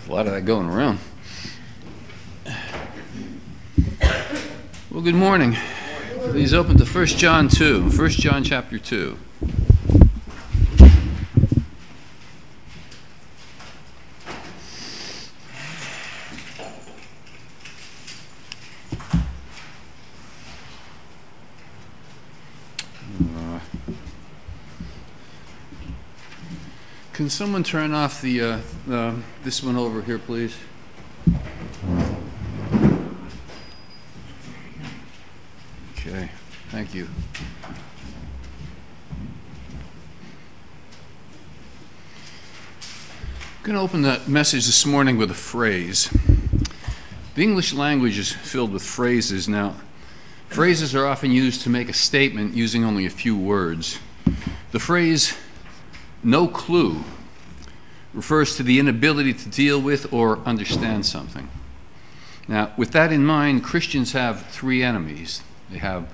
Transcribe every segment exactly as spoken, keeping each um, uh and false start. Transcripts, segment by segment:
A lot of that going around. Well, good morning. Please open to First John two. First John chapter two. Uh, can someone turn off the uh, uh, this one over here, please? Okay, thank you. I'm going to open the message this morning with a phrase. The English language is filled with phrases. Now, phrases are often used to make a statement using only a few words. The phrase, "no clue," refers to the inability to deal with or understand something. Now, with that in mind, Christians have three enemies. They have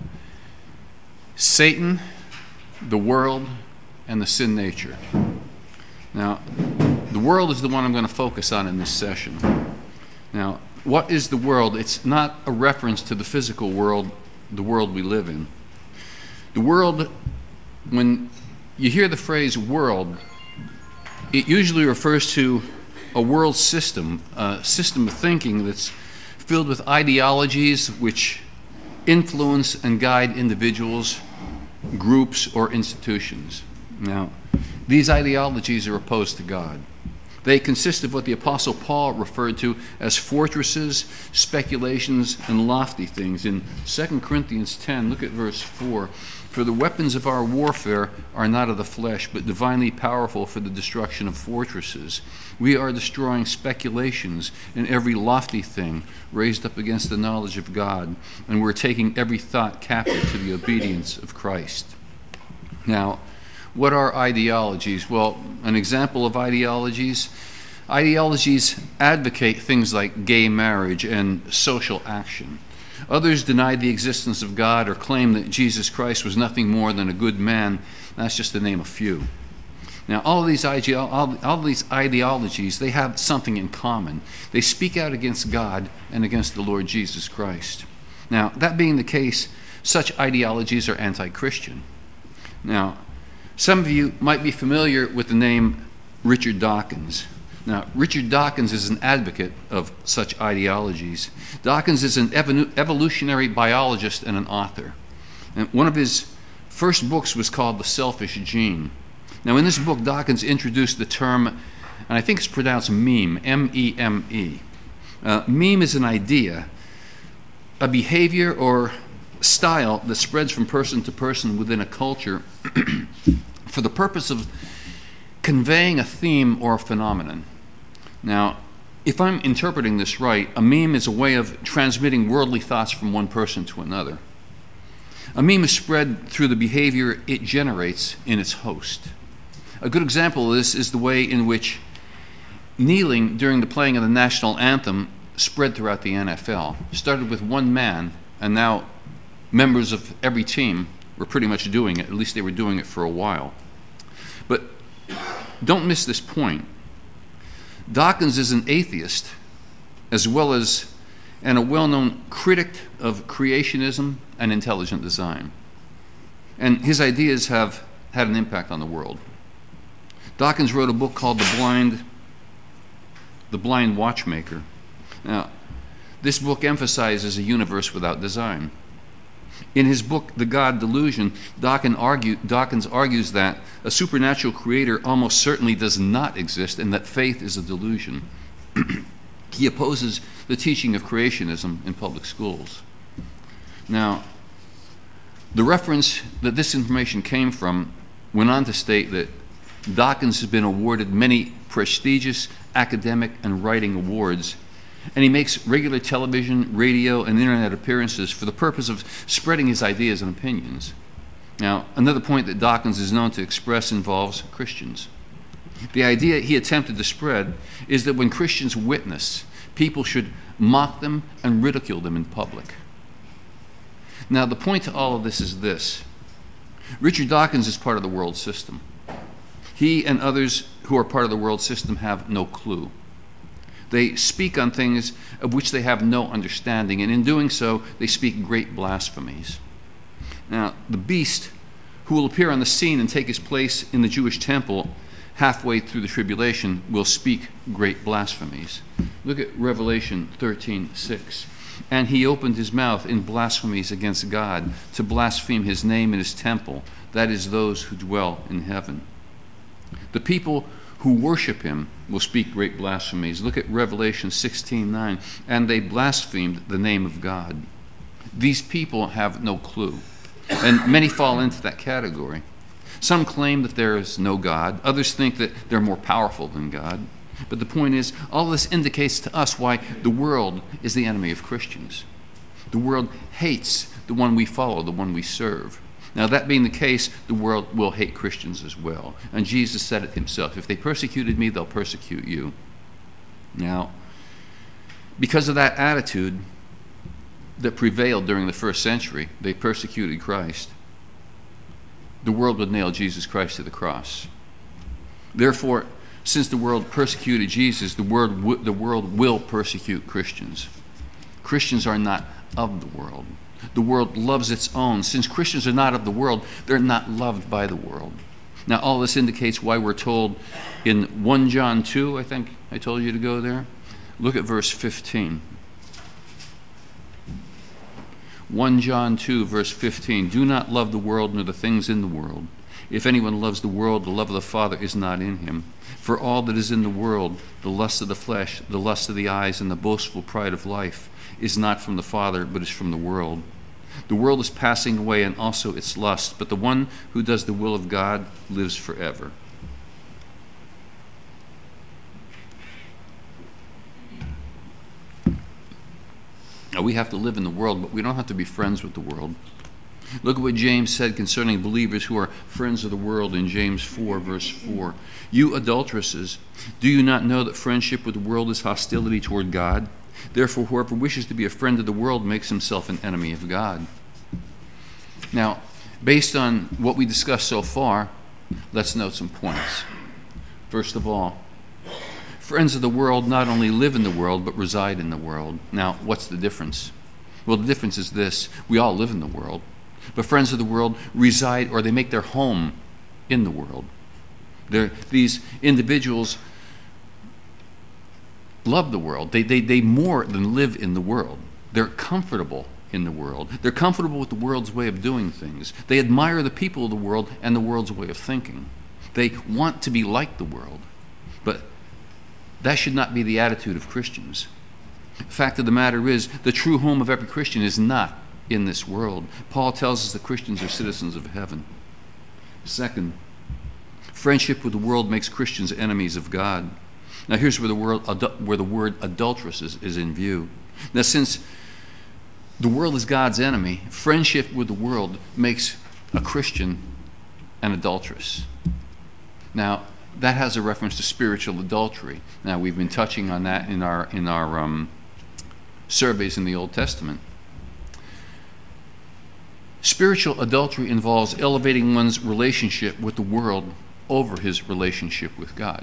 Satan, the world, and the sin nature. Now, the world is the one I'm going to focus on in this session. Now, what is the world? It's not a reference to the physical world, the world we live in. The world, when you hear the phrase world, it usually refers to a world system, a system of thinking that's filled with ideologies which influence and guide individuals, groups, or institutions. Now, these ideologies are opposed to God. They consist of what the Apostle Paul referred to as fortresses, speculations, and lofty things. In Second Corinthians ten, look at verse four. "For the weapons of our warfare are not of the flesh, but divinely powerful for the destruction of fortresses. We are destroying speculations and every lofty thing raised up against the knowledge of God, and we're taking every thought captive to the obedience of Christ." Now, what are ideologies? Well, an example of ideologies, ideologies advocate things like gay marriage and social action. Others deny the existence of God or claim that Jesus Christ was nothing more than a good man. That's just to name a few. Now, all of these, ideo- all, all of these ideologies, they have something in common. They speak out against God and against the Lord Jesus Christ. Now, that being the case, such ideologies are anti-Christian. Now, some of you might be familiar with the name Richard Dawkins. Now, Richard Dawkins is an advocate of such ideologies. Dawkins is an evo- evolutionary biologist and an author. And one of his first books was called The Selfish Gene. Now, in this book, Dawkins introduced the term, and I think it's pronounced meme, M E M E. Uh, meme is an idea, a behavior or style that spreads from person to person within a culture for the purpose of conveying a theme or a phenomenon. Now, if I'm interpreting this right, a meme is a way of transmitting worldly thoughts from one person to another. A meme is spread through the behavior it generates in its host. A good example of this is the way in which kneeling during the playing of the national anthem spread throughout the N F L. Started with one man, and now members of every team were pretty much doing it. At least they were doing it for a while. But don't miss this point. Dawkins is an atheist, as well as and a well-known critic of creationism and intelligent design. And his ideas have had an impact on the world. Dawkins wrote a book called The Blind, The Blind Watchmaker. Now, this book emphasizes a universe without design. In his book, The God Delusion, Dawkins, argue, Dawkins argues that a supernatural creator almost certainly does not exist and that faith is a delusion. He opposes the teaching of creationism in public schools. Now, the reference that this information came from went on to state that Dawkins has been awarded many prestigious academic and writing awards, and he makes regular television, radio, and internet appearances for the purpose of spreading his ideas and opinions. Now, another point that Dawkins is known to express involves Christians. The idea he attempted to spread is that when Christians witness, people should mock them and ridicule them in public. Now, the point to all of this is this. Richard Dawkins is part of the world system. He and others who are part of the world system have no clue. They speak on things of which they have no understanding, and in doing so, they speak great blasphemies. Now, the beast who will appear on the scene and take his place in the Jewish temple halfway through the tribulation will speak great blasphemies. Look at Revelation thirteen six. And he opened his mouth in blasphemies against God, to blaspheme his name and his temple, that is, those who dwell in heaven. The people who worship him will speak great blasphemies. Look at Revelation sixteen nine. And they blasphemed the name of God. These people have no clue, and many fall into that category. Some claim that there is no God. Others think that they're more powerful than God. But the point is, all this indicates to us why the world is the enemy of Christians. The world hates the one we follow, the one we serve. Now, that being the case, the world will hate Christians as well. And Jesus said it himself, if they persecuted me, they'll persecute you. Now, because of that attitude that prevailed during the first century, they persecuted Christ. The world would nail Jesus Christ to the cross. Therefore, since the world persecuted Jesus, the world, w- the world will persecute Christians. Christians are not of the world. The world loves its own. Since Christians are not of the world, they're not loved by the world. Now, all this indicates why we're told in First John two, I think I told you to go there. Look at verse fifteen. First John two, verse fifteen. Do not love the world nor the things in the world. If anyone loves the world, the love of the Father is not in him. For all that is in the world, the lust of the flesh, the lust of the eyes, and the boastful pride of life, is not from the Father, but is from the world. The world is passing away, and also its lust, but the one who does the will of God lives forever. Now, we have to live in the world, but we don't have to be friends with the world. Look at what James said concerning believers who are friends of the world in James four, verse four. You adulteresses, do you not know that friendship with the world is hostility toward God? Therefore, whoever wishes to be a friend of the world makes himself an enemy of God. Now, based on what we discussed so far, let's note some points. First of all, friends of the world not only live in the world, but reside in the world. Now, what's the difference? Well, the difference is this. We all live in the world. But friends of the world reside, or they make their home in the world. They're, these individuals love the world. They, they, they more than live in the world. They're comfortable in the world. They're comfortable with the world's way of doing things. They admire the people of the world and the world's way of thinking. They want to be like the world. But that should not be the attitude of Christians. The fact of the matter is, the true home of every Christian is not in this world. Paul tells us that Christians are citizens of heaven. Second, friendship with the world makes Christians enemies of God. Now, here's where the word, where the word adulteress is, is in view. Now, since the world is God's enemy, friendship with the world makes a Christian an adulteress. Now, that has a reference to spiritual adultery. Now, we've been touching on that in our in our um, surveys in the Old Testament. Spiritual adultery involves elevating one's relationship with the world over his relationship with God.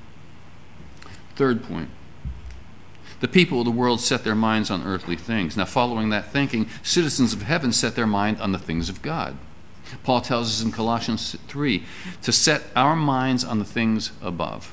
Third point, the people of the world set their minds on earthly things. Now, following that thinking, citizens of heaven set their mind on the things of God. Paul tells us in Colossians three to set our minds on the things above.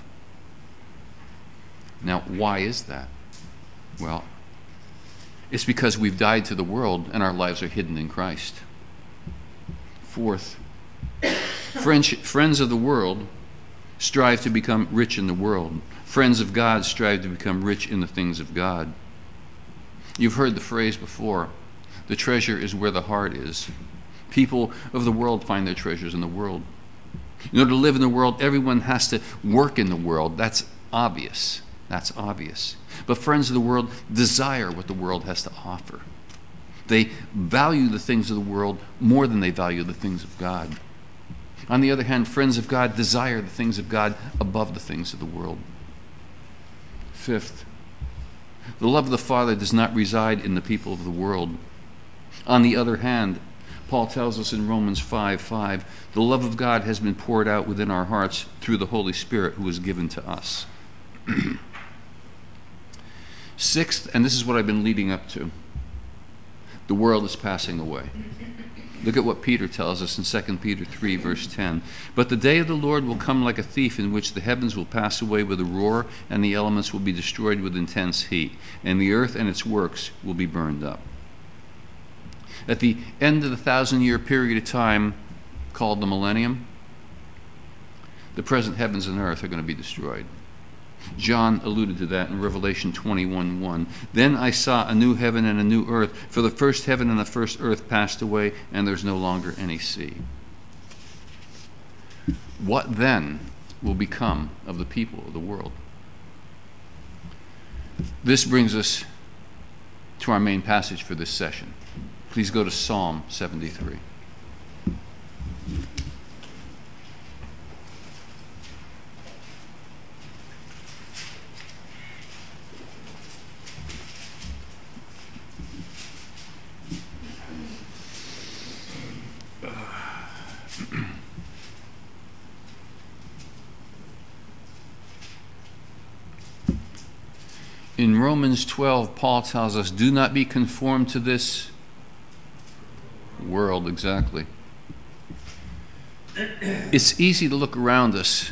Now, why is that? Well, it's because we've died to the world and our lives are hidden in Christ. Fourth, friends of the world strive to become rich in the world. Friends of God strive to become rich in the things of God. You've heard the phrase before, the treasure is where the heart is. People of the world find their treasures in the world. In order to live in the world, everyone has to work in the world. That's obvious. That's obvious. But friends of the world desire what the world has to offer. They value the things of the world more than they value the things of God. On the other hand, friends of God desire the things of God above the things of the world. Fifth, the love of the Father does not reside in the people of the world. On the other hand, Paul tells us in Romans five five, the love of God has been poured out within our hearts through the Holy Spirit who was given to us. Sixth, and this is what I've been leading up to, the world is passing away. Look at what Peter tells us in Second Peter three, verse ten. But the day of the Lord will come like a thief, in which the heavens will pass away with a roar, and the elements will be destroyed with intense heat, and the earth and its works will be burned up. At the end of the thousand-year period of time called the millennium, the present heavens and earth are going to be destroyed. John alluded to that in Revelation twenty-one one. Then I saw a new heaven and a new earth, for the first heaven and the first earth passed away, and there's no longer any sea. What then will become of the people of the world? This brings us to our main passage for this session. Please go to Psalm seventy-three. In Romans twelve, Paul tells us, do not be conformed to this world. Exactly. It's easy to look around us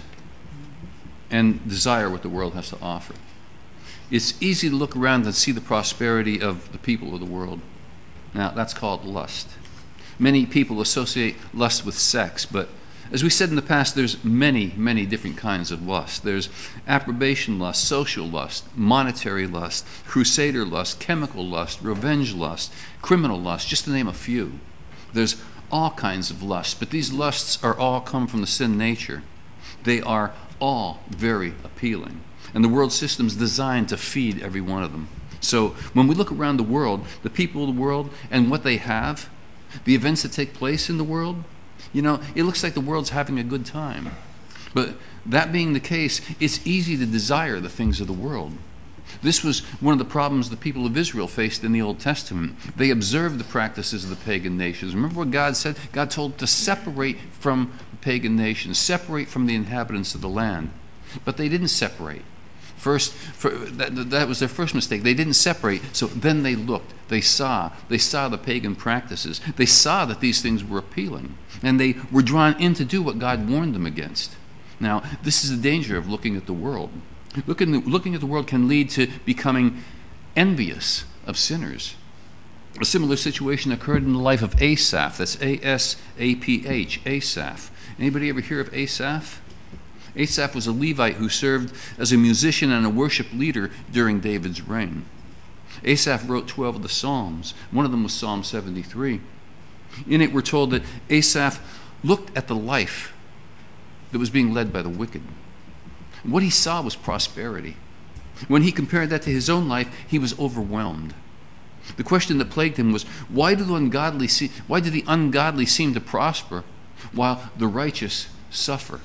and desire what the world has to offer. It's easy to look around and see the prosperity of the people of the world. Now, that's called lust. Many people associate lust with sex, but as we said in the past, there's many, many different kinds of lust. There's approbation lust, social lust, monetary lust, crusader lust, chemical lust, revenge lust, criminal lust, just to name a few. There's all kinds of lusts, but these lusts are all come from the sin nature. They are all very appealing, and the world system is designed to feed every one of them. So when we look around the world, the people of the world and what they have, the events that take place in the world, you know, it looks like the world's having a good time. But that being the case, it's easy to desire the things of the world. This was one of the problems the people of Israel faced in the Old Testament. They observed the practices of the pagan nations. Remember what God said? God told to separate from the pagan nations, separate from the inhabitants of the land. But they didn't separate. First, for, that, that was their first mistake. They didn't separate, so then they looked. They saw. They saw the pagan practices. They saw that these things were appealing, and they were drawn in to do what God warned them against. Now, this is the danger of looking at the world. Looking, looking at the world can lead to becoming envious of sinners. A similar situation occurred in the life of Asaph. That's A S A P H, Asaph. Anybody ever hear of Asaph? Asaph was a Levite who served as a musician and a worship leader during David's reign. Asaph wrote twelve of the Psalms. One of them was Psalm seventy-three. In it, we're told that Asaph looked at the life that was being led by the wicked. What he saw was prosperity. When he compared that to his own life, he was overwhelmed. The question that plagued him was, why do the ungodly see, why do the ungodly seem to prosper while the righteous suffer?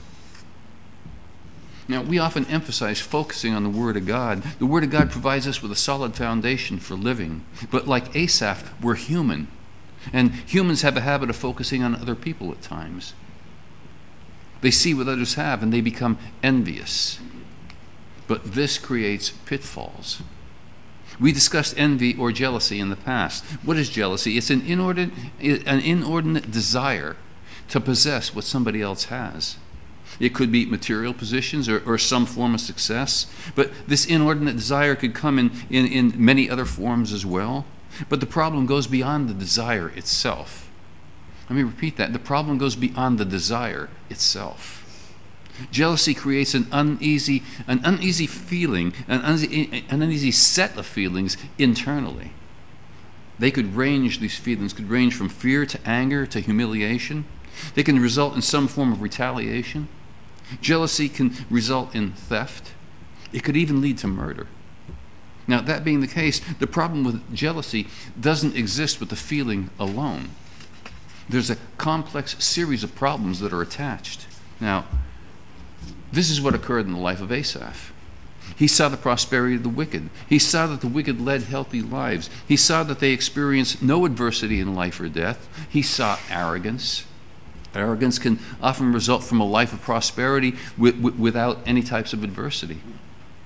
Now, we often emphasize focusing on the Word of God. The Word of God provides us with a solid foundation for living. But like Asaph, we're human. And humans have a habit of focusing on other people at times. They see what others have and they become envious. But this creates pitfalls. We discussed envy or jealousy in the past. What is jealousy? It's an inordinate, an inordinate desire to possess what somebody else has. It could be material positions or, or some form of success. But this inordinate desire could come in, in, in many other forms as well. But the problem goes beyond the desire itself. Let me repeat that. The problem goes beyond the desire itself. Jealousy creates an uneasy, an uneasy feeling, an uneasy, an uneasy set of feelings internally. They could range, these feelings could range from fear to anger to humiliation. They can result in some form of retaliation. Jealousy can result in theft. It could even lead to murder. Now, that being the case, the problem with jealousy doesn't exist with the feeling alone. There's a complex series of problems that are attached. Now, this is what occurred in the life of Asaph. He saw the prosperity of the wicked. He saw that the wicked led healthy lives. He saw that they experienced no adversity in life or death. He saw arrogance. Arrogance can often result from a life of prosperity with, with, without any types of adversity.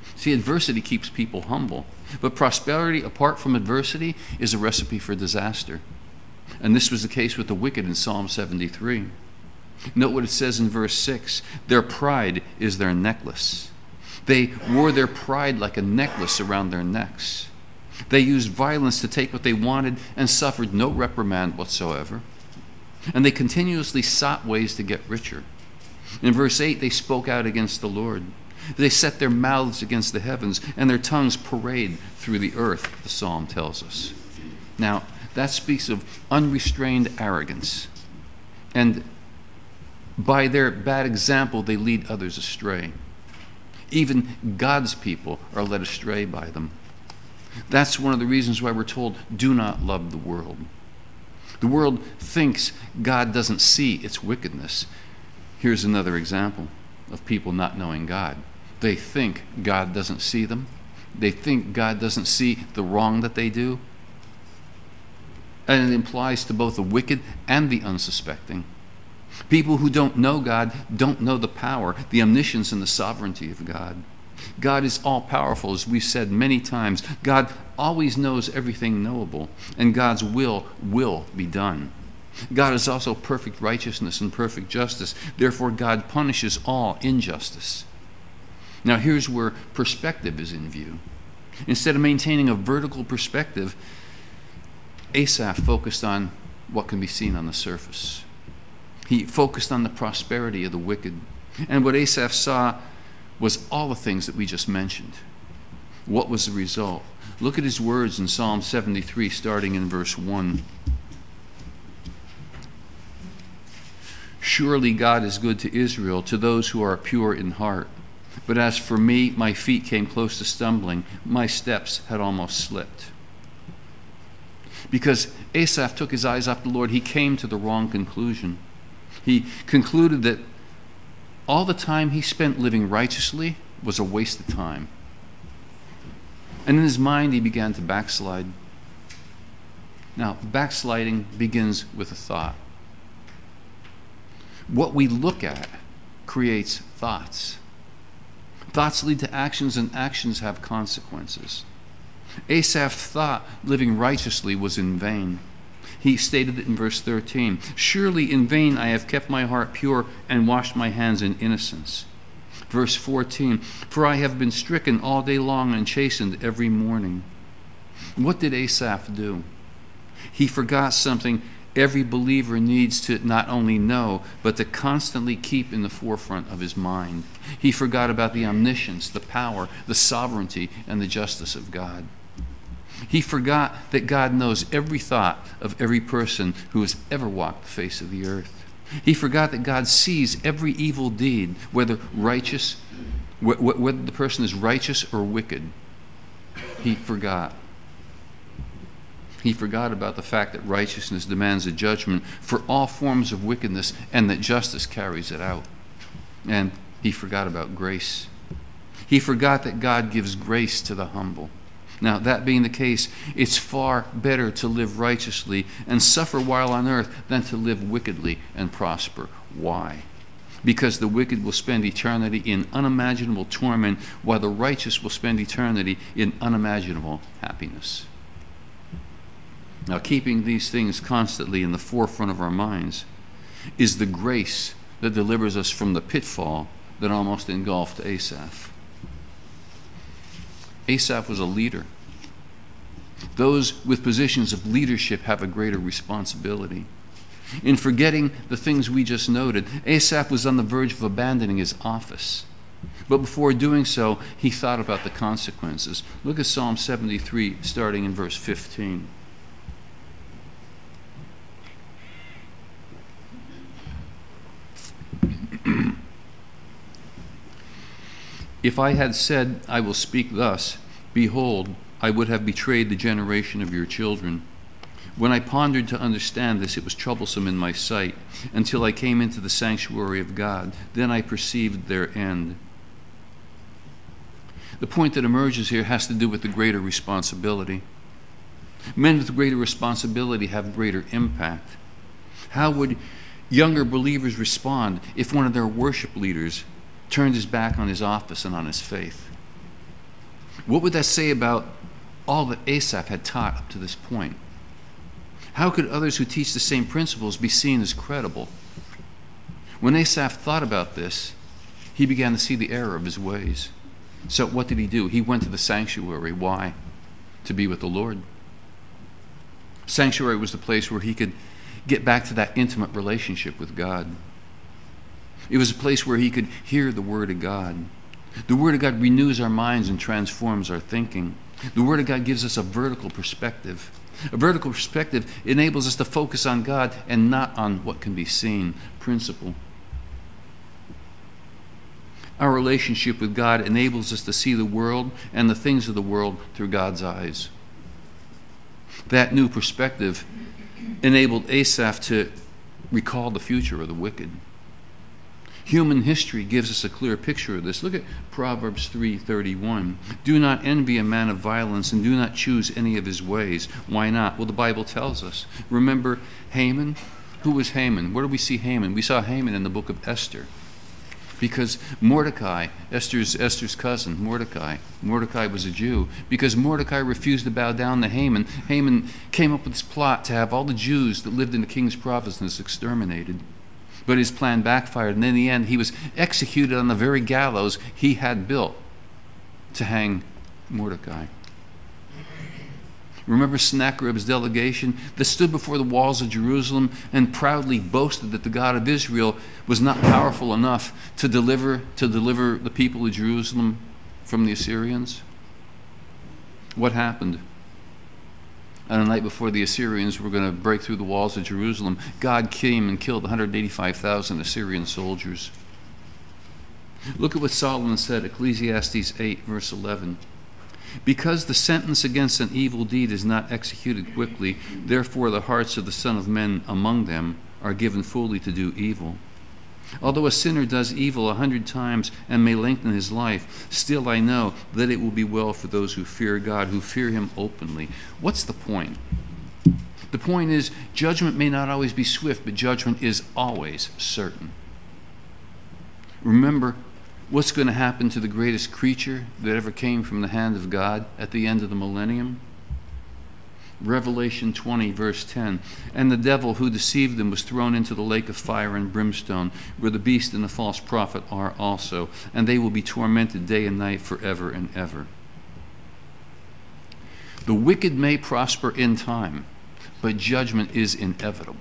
See, adversity keeps people humble, but prosperity apart from adversity is a recipe for disaster. And this was the case with the wicked in Psalm seventy-three. Note what it says in verse six. Their pride is their necklace. They wore their pride like a necklace around their necks. They used violence to take what they wanted and suffered no reprimand whatsoever. And they continuously sought ways to get richer. In verse eight, they spoke out against the Lord. They set their mouths against the heavens, and their tongues parade through the earth, the psalm tells us. Now, that speaks of unrestrained arrogance. And by their bad example, they lead others astray. Even God's people are led astray by them. That's one of the reasons why we're told, do not love the world. The world thinks God doesn't see its wickedness. Here's another example of people not knowing God. They think God doesn't see them. They think God doesn't see the wrong that they do. And it implies to both the wicked and the unsuspecting. People who don't know God don't know the power, the omniscience, and the sovereignty of God. God is all-powerful, as we've said many times. God always knows everything knowable, and God's will will be done. God is also perfect righteousness and perfect justice. Therefore, God punishes all injustice. Now, here's where perspective is in view. Instead of maintaining a vertical perspective, Asaph focused on what can be seen on the surface. He focused on the prosperity of the wicked. And what Asaph saw was all the things that we just mentioned. What was the result? Look at his words in Psalm seventy-three, starting in verse one. Surely God is good to Israel, to those who are pure in heart. But as for me, my feet came close to stumbling. My steps had almost slipped. Because Asaph took his eyes off the Lord, he came to the wrong conclusion. He concluded that all the time he spent living righteously was a waste of time. And in his mind, he began to backslide. Now, backsliding begins with a thought. What we look at creates thoughts. Thoughts lead to actions, and actions have consequences. Asaph thought living righteously was in vain. He stated it in verse thirteen. Surely in vain I have kept my heart pure and washed my hands in innocence. Verse fourteen. For I have been stricken all day long and chastened every morning. What did Asaph do? He forgot something every believer needs to not only know, but to constantly keep in the forefront of his mind. He forgot about the omniscience, the power, the sovereignty, and the justice of God. He forgot that God knows every thought of every person who has ever walked the face of the earth. He forgot that God sees every evil deed, whether righteous, whether the person is righteous or wicked. He forgot. He forgot about the fact that righteousness demands a judgment for all forms of wickedness and that justice carries it out. And he forgot about grace. He forgot that God gives grace to the humble. Now, that being the case, it's far better to live righteously and suffer while on earth than to live wickedly and prosper. Why? Because the wicked will spend eternity in unimaginable torment, while the righteous will spend eternity in unimaginable happiness. Now, keeping these things constantly in the forefront of our minds is the grace that delivers us from the pitfall that almost engulfed Asaph. Asaph was a leader. Those with positions of leadership have a greater responsibility. In forgetting the things we just noted, Asaph was on the verge of abandoning his office. But before doing so, he thought about the consequences. Look at Psalm seventy-three, starting in verse fifteen. If I had said, I will speak thus, behold, I would have betrayed the generation of your children. When I pondered to understand this, it was troublesome in my sight, until I came into the sanctuary of God. Then I perceived their end. The point that emerges here has to do with the greater responsibility. Men with greater responsibility have greater impact. How would younger believers respond if one of their worship leaders turned his back on his office and on his faith? What would that say about all that Asaph had taught up to this point? How could others who teach the same principles be seen as credible? When Asaph thought about this, he began to see the error of his ways. So what did he do? He went to the sanctuary. Why? To be with the Lord. Sanctuary was the place where he could get back to that intimate relationship with God. It was a place where he could hear the Word of God. The Word of God renews our minds and transforms our thinking. The Word of God gives us a vertical perspective. A vertical perspective enables us to focus on God and not on what can be seen. Principle. Our relationship with God enables us to see the world and the things of the world through God's eyes. That new perspective enabled Asaph to recall the future of the wicked. Human history gives us a clear picture of this. Look at Proverbs three thirty-one. Do not envy a man of violence, and do not choose any of his ways. Why not? Well, the Bible tells us. Remember Haman? Who was Haman? Where do we see Haman? We saw Haman in the book of Esther. Because Mordecai, Esther's, Esther's cousin, Mordecai, Mordecai was a Jew. Because Mordecai refused to bow down to Haman, Haman came up with this plot to have all the Jews that lived in the king's provinces exterminated. But his plan backfired, and in the end, he was executed on the very gallows he had built to hang Mordecai. Remember Sennacherib's delegation that stood before the walls of Jerusalem and proudly boasted that the God of Israel was not powerful enough to deliver, to deliver the people of Jerusalem from the Assyrians? What happened? On the night before the Assyrians were going to break through the walls of Jerusalem, God came and killed one hundred eighty-five thousand Assyrian soldiers. Look at what Solomon said, Ecclesiastes eight, verse eleven. Because the sentence against an evil deed is not executed quickly, therefore the hearts of the Son of Men among them are given fully to do evil. Although a sinner does evil a hundred times and may lengthen his life, still I know that it will be well for those who fear God, who fear him openly. What's the point? The point is, judgment may not always be swift, but judgment is always certain. Remember what's going to happen to the greatest creature that ever came from the hand of God at the end of the millennium? Revelation twenty, verse ten. And the devil who deceived them was thrown into the lake of fire and brimstone, where the beast and the false prophet are also, and they will be tormented day and night forever and ever. The wicked may prosper in time, but judgment is inevitable.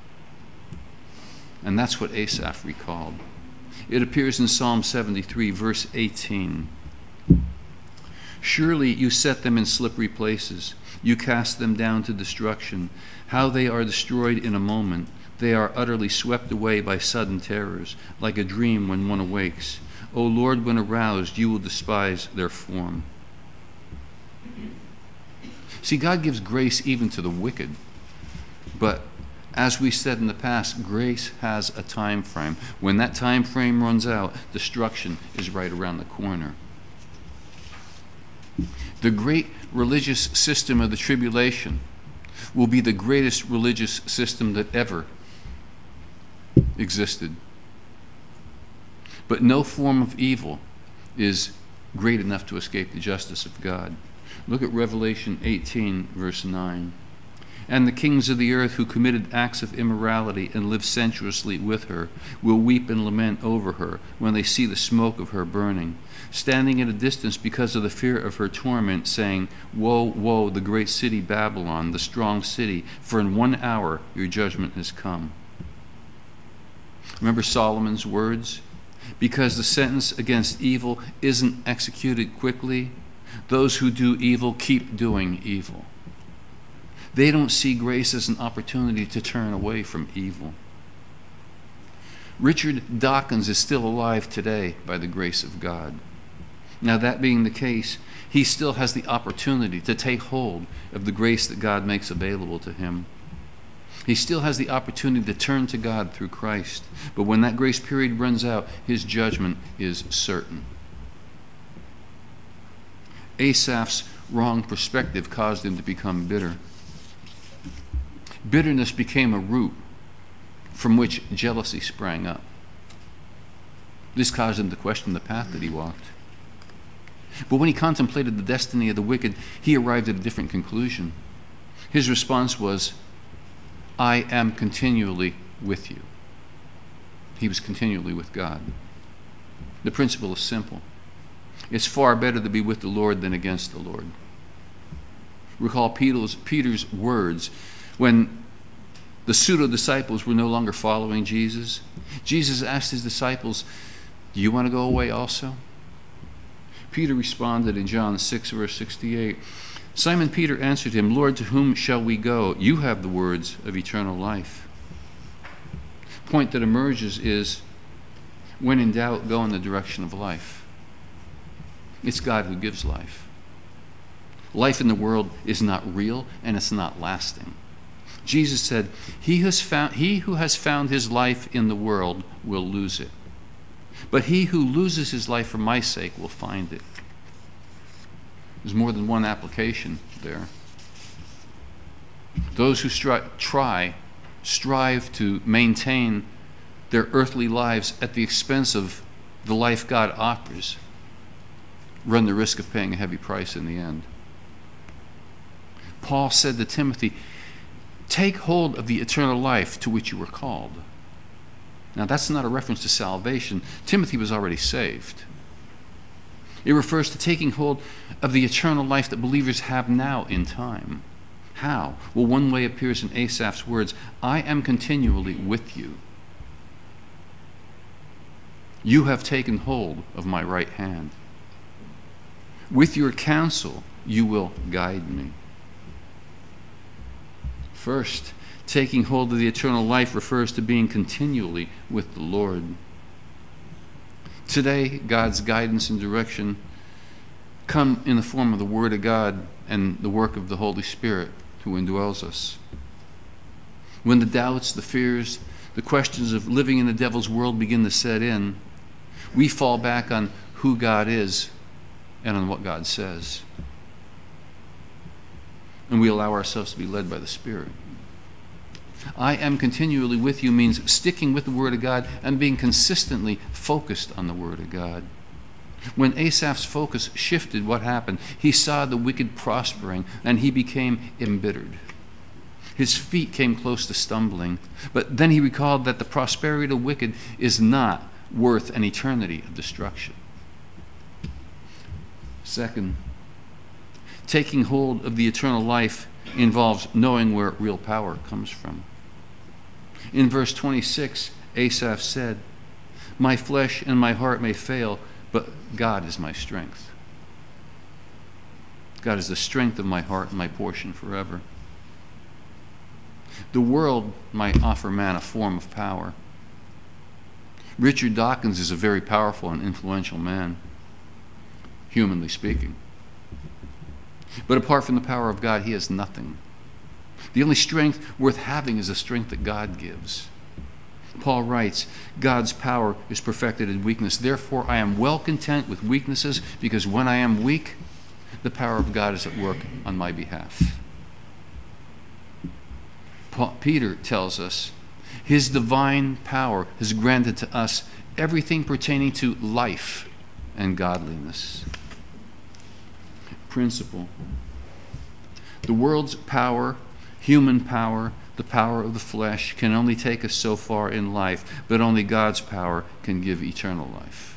And that's what Asaph recalled. It appears in Psalm seventy-three, verse eighteen. Surely you set them in slippery places. You cast them down to destruction. How they are destroyed in a moment. They are utterly swept away by sudden terrors, like a dream when one awakes. O Lord, when aroused, you will despise their form. See, God gives grace even to the wicked. But as we said in the past, grace has a time frame. When that time frame runs out, destruction is right around the corner. The great religious system of the tribulation will be the greatest religious system that ever existed. But no form of evil is great enough to escape the justice of God. Look at Revelation eighteen, verse nine. And the kings of the earth who committed acts of immorality and lived sensuously with her will weep and lament over her when they see the smoke of her burning, standing at a distance because of the fear of her torment, saying, Woe, woe, the great city Babylon, the strong city, for in one hour your judgment has come. Remember Solomon's words? Because the sentence against evil isn't executed quickly, those who do evil keep doing evil. They don't see grace as an opportunity to turn away from evil. Richard Dawkins is still alive today by the grace of God. Now, that being the case, he still has the opportunity to take hold of the grace that God makes available to him. He still has the opportunity to turn to God through Christ. But when that grace period runs out, his judgment is certain. Asaph's wrong perspective caused him to become bitter. Bitterness became a root from which jealousy sprang up. This caused him to question the path that he walked. But when he contemplated the destiny of the wicked, he arrived at a different conclusion. His response was, I am continually with you. He was continually with God. The principle is simple. It's far better to be with the Lord than against the Lord. Recall Peter's, Peter's words when the pseudo-disciples were no longer following Jesus. Jesus asked his disciples, do you want to go away also? Peter responded in John six, verse sixty-eight, Simon Peter answered him, Lord, to whom shall we go? You have the words of eternal life. The point that emerges is, when in doubt, go in the direction of life. It's God who gives life. Life in the world is not real and it's not lasting. Jesus said, he, has found, he who has found his life in the world will lose it. But he who loses his life for my sake will find it. There's more than one application there. Those who stri- try, strive to maintain their earthly lives at the expense of the life God offers run the risk of paying a heavy price in the end. Paul said to Timothy, take hold of the eternal life to which you were called. Now, that's not a reference to salvation. Timothy was already saved. It refers to taking hold of the eternal life that believers have now in time. How? Well, one way appears in Asaph's words, I am continually with you. You have taken hold of my right hand. With your counsel, you will guide me. First, taking hold of the eternal life refers to being continually with the Lord. Today, God's guidance and direction come in the form of the Word of God and the work of the Holy Spirit who indwells us. When the doubts, the fears, the questions of living in the devil's world begin to set in, we fall back on who God is and on what God says. And we allow ourselves to be led by the Spirit. I am continually with you means sticking with the Word of God and being consistently focused on the Word of God. When Asaph's focus shifted, what happened? He saw the wicked prospering and he became embittered. His feet came close to stumbling, but then he recalled that the prosperity of the wicked is not worth an eternity of destruction. Second, taking hold of the eternal life involves knowing where real power comes from. In verse twenty-six, Asaph said, my flesh and my heart may fail, but God is my strength. God is the strength of my heart and my portion forever. The world might offer man a form of power. Richard Dawkins is a very powerful and influential man, humanly speaking. But apart from the power of God, he has nothing. The only strength worth having is the strength that God gives. Paul writes, God's power is perfected in weakness. Therefore, I am well content with weaknesses, because when I am weak, the power of God is at work on my behalf. Paul, Peter tells us, his divine power has granted to us everything pertaining to life and godliness. Principle. The world's power, human power, the power of the flesh can only take us so far in life, but only God's power can give eternal life.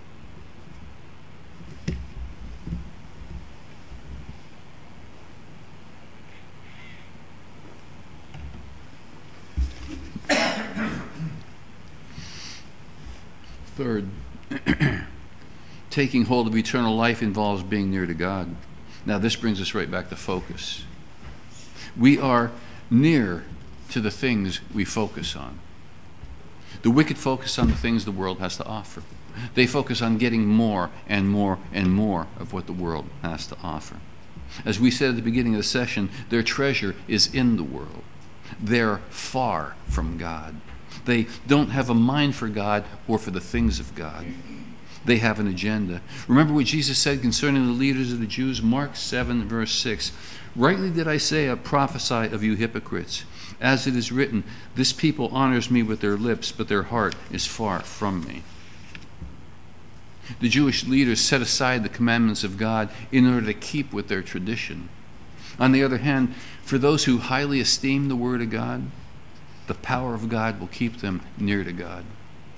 Third, taking hold of eternal life involves being near to God. Now, this brings us right back to focus. We are near to the things we focus on. The wicked focus on the things the world has to offer. They focus on getting more and more and more of what the world has to offer. As we said at the beginning of the session, their treasure is in the world. They're far from God. They don't have a mind for God or for the things of God. They have an agenda. Remember what Jesus said concerning the leaders of the Jews? Mark seven, verse six. Rightly did Isaiah prophesy of you hypocrites. As it is written, this people honors me with their lips, but their heart is far from me. The Jewish leaders set aside the commandments of God in order to keep with their tradition. On the other hand, for those who highly esteem the Word of God, the power of God will keep them near to God.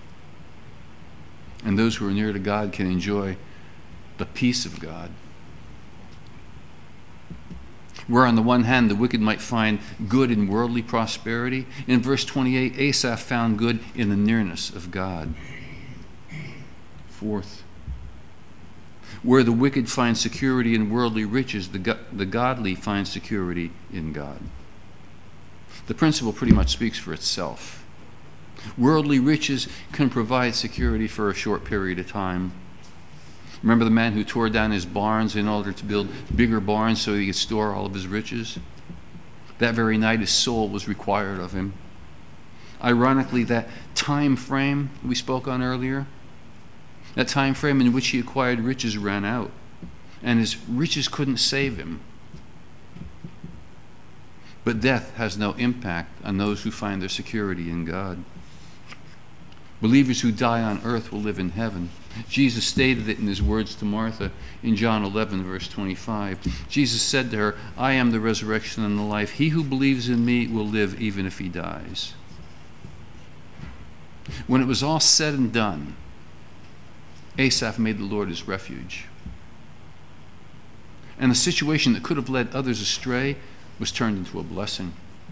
And those who are near to God can enjoy the peace of God. Where on the one hand the wicked might find good in worldly prosperity, in verse twenty-eight, Asaph found good in the nearness of God. Fourth, where the wicked find security in worldly riches, the, go- the godly find security in God. The principle pretty much speaks for itself. Worldly riches can provide security for a short period of time. Remember the man who tore down his barns in order to build bigger barns so he could store all of his riches? That very night his soul was required of him. Ironically, that time frame we spoke on earlier, that time frame in which he acquired riches ran out, and his riches couldn't save him. But death has no impact on those who find their security in God. Believers who die on earth will live in heaven. Jesus stated it in his words to Martha in John eleven, verse twenty-five. Jesus said to her, I am the resurrection and the life. He who believes in me will live even if he dies. When it was all said and done, Asaph made the Lord his refuge. And the situation that could have led others astray was turned into a blessing.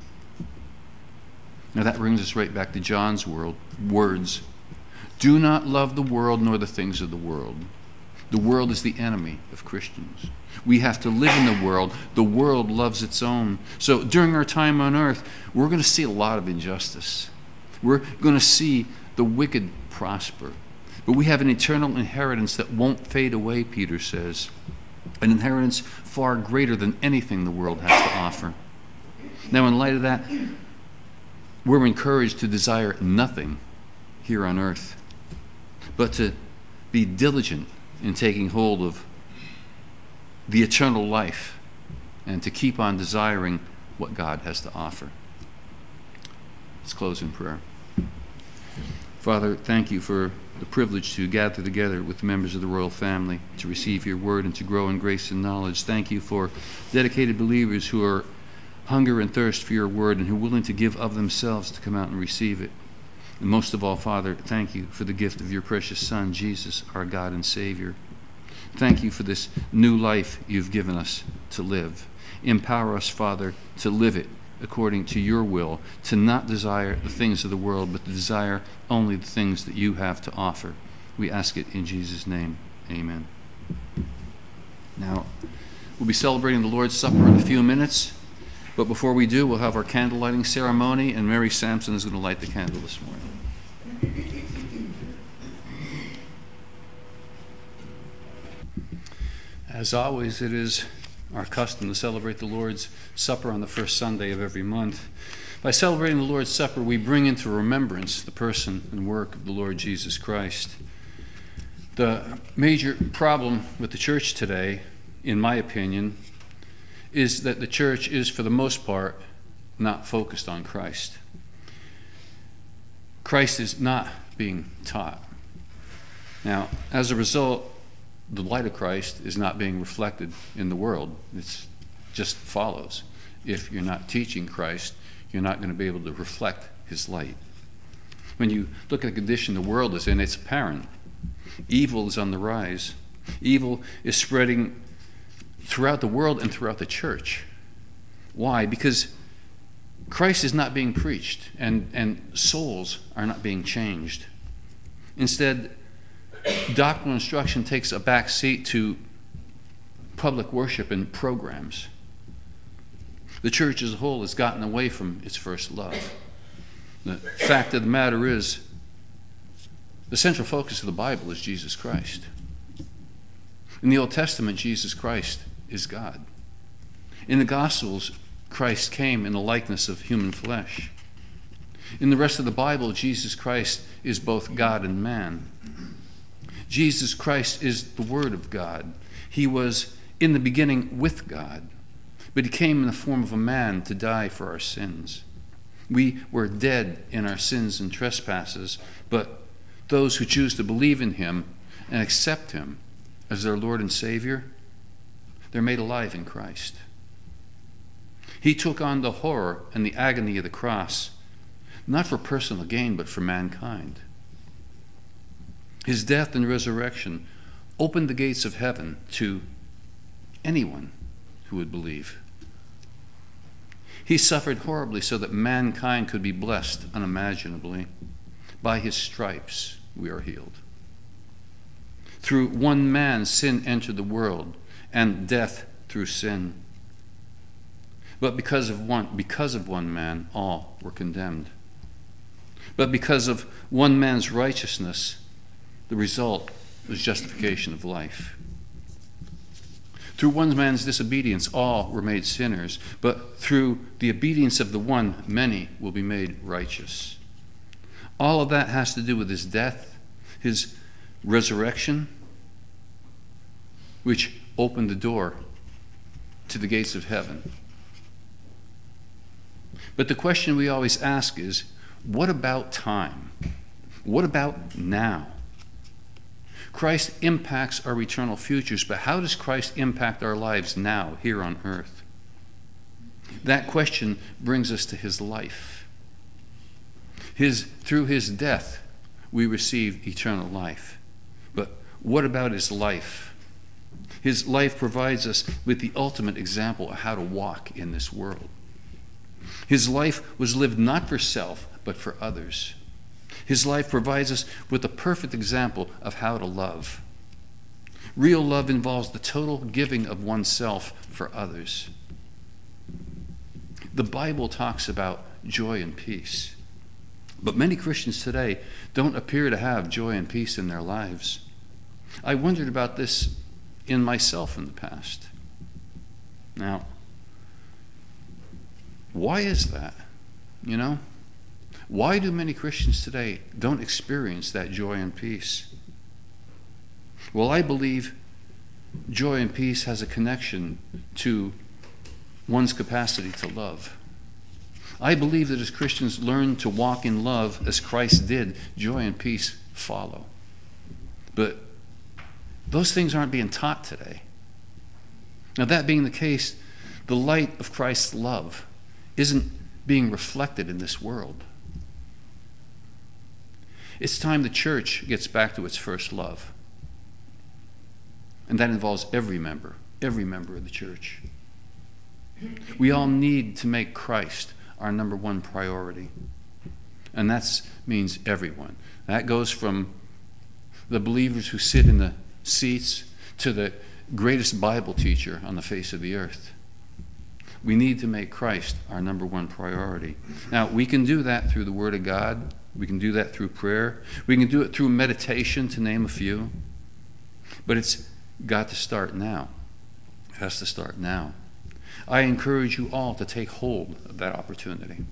Now that brings us right back to John's world, words. Do not love the world nor the things of the world. The world is the enemy of Christians. We have to live in the world. The world loves its own. So during our time on earth, we're going to see a lot of injustice. We're going to see the wicked prosper. But we have an eternal inheritance that won't fade away, Peter says. An inheritance far greater than anything the world has to offer. Now, in light of that, we're encouraged to desire nothing here on earth, but to be diligent in taking hold of the eternal life and to keep on desiring what God has to offer. Let's close in prayer. Father, thank you for the privilege to gather together with members of the royal family to receive your word and to grow in grace and knowledge. Thank you for dedicated believers who are hunger and thirst for your word and who are willing to give of themselves to come out and receive it. And most of all, Father, thank you for the gift of your precious Son, Jesus, our God and Savior. Thank you for this new life you've given us to live. Empower us, Father, to live it according to your will, to not desire the things of the world, but to desire only the things that you have to offer. We ask it in Jesus' name. Amen. Now, we'll be celebrating the Lord's Supper in a few minutes, but before we do, we'll have our candle lighting ceremony, and Mary Sampson is going to light the candle this morning. As always, it is our custom to celebrate the Lord's Supper on the first Sunday of every month. By celebrating the Lord's Supper, we bring into remembrance the person and work of the Lord Jesus Christ. The major problem with the church today, in my opinion, is that the church is, for the most part, not focused on Christ. Christ is not being taught. Now, as a result, the light of Christ is not being reflected in the world. It just follows. If you're not teaching Christ, you're not going to be able to reflect his light. When you look at the condition the world is in, it's apparent. Evil is on the rise. Evil is spreading throughout the world and throughout the church. Why? Because Christ is not being preached, and, and souls are not being changed. Instead, doctrinal instruction takes a back seat to public worship and programs. The church as a whole has gotten away from its first love. The fact of the matter is, the central focus of the Bible is Jesus Christ. In the Old Testament, Jesus Christ is God. In the Gospels, Christ came in the likeness of human flesh. In the rest of the Bible, Jesus Christ is both God and man. Jesus Christ is the Word of God. He was in the beginning with God, but he came in the form of a man to die for our sins. We were dead in our sins and trespasses, but those who choose to believe in him and accept him as their Lord and Savior, they're made alive in Christ. He took on the horror and the agony of the cross, not for personal gain, but for mankind. His death and resurrection opened the gates of heaven to anyone who would believe. He suffered horribly so that mankind could be blessed unimaginably. By his stripes we are healed. Through one man sin entered the world, and death through sin. But because of one, because of one man, all were condemned. But because of one man's righteousness, the result was justification of life. Through one man's disobedience, all were made sinners, but through the obedience of the one, many will be made righteous. All of that has to do with his death, his resurrection, which opened the door to the gates of heaven. But the question we always ask is, what about time? What about now? Christ impacts our eternal futures, but how does Christ impact our lives now, here on earth? That question brings us to his life. His, through his death, we receive eternal life. But what about his life? His life provides us with the ultimate example of how to walk in this world. His life was lived not for self, but for others. His life provides us with a perfect example of how to love. Real love involves the total giving of oneself for others. The Bible talks about joy and peace. But many Christians today don't appear to have joy and peace in their lives. I wondered about this in myself in the past. Now, why is that? You know? Why do many Christians today don't experience that joy and peace? Well, I believe joy and peace has a connection to one's capacity to love. I believe that as Christians learn to walk in love as Christ did, joy and peace follow. But those things aren't being taught today. Now, that being the case, the light of Christ's love isn't being reflected in this world. It's time the church gets back to its first love. And that involves every member, every member of the church. We all need to make Christ our number one priority. And that means everyone. That goes from the believers who sit in the seats to the greatest Bible teacher on the face of the earth. We need to make Christ our number one priority. Now, we can do that through the Word of God. We can do that through prayer. We can do it through meditation, to name a few. But it's got to start now. It has to start now. I encourage you all to take hold of that opportunity.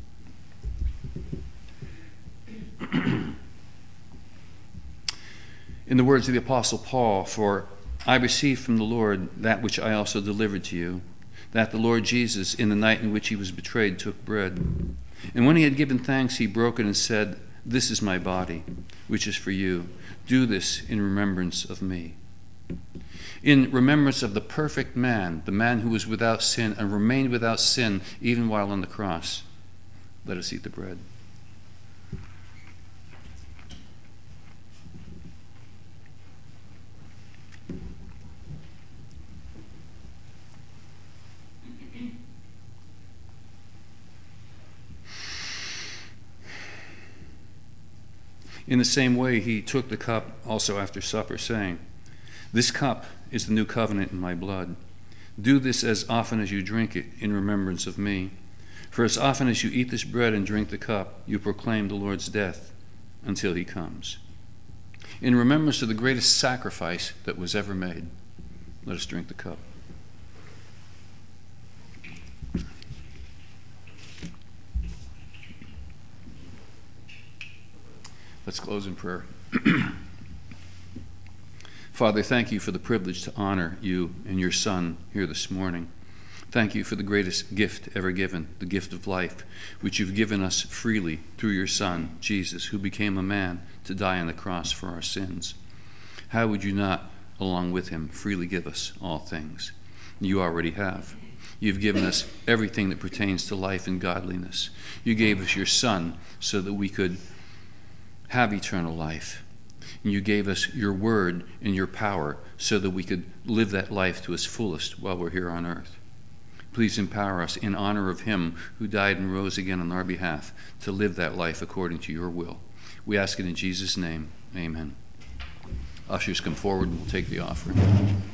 In the words of the Apostle Paul, "For I received from the Lord that which I also delivered to you, that the Lord Jesus, in the night in which he was betrayed, took bread. And when he had given thanks, he broke it and said, 'This is my body, which is for you. Do this in remembrance of me.'" In remembrance of the perfect man, the man who was without sin and remained without sin even while on the cross, let us eat the bread. In the same way, he took the cup also after supper, saying, "This cup is the new covenant in my blood. Do this as often as you drink it in remembrance of me. For as often as you eat this bread and drink the cup, you proclaim the Lord's death until he comes." In remembrance of the greatest sacrifice that was ever made, let us drink the cup. Let's close in prayer. Father, thank you for the privilege to honor you and your Son here this morning. Thank you for the greatest gift ever given, the gift of life, which you've given us freely through your Son, Jesus, who became a man to die on the cross for our sins. how would you not, along with him, freely give us all things? You already have. You've given us everything that pertains to life and godliness. You gave us your Son so that we could have eternal life. And you gave us your word and your power so that we could live that life to its fullest while we're here on earth. Please empower us in honor of him who died and rose again on our behalf to live that life according to your will. We ask it in Jesus' name. Amen. Ushers, come forward and we'll take the offering.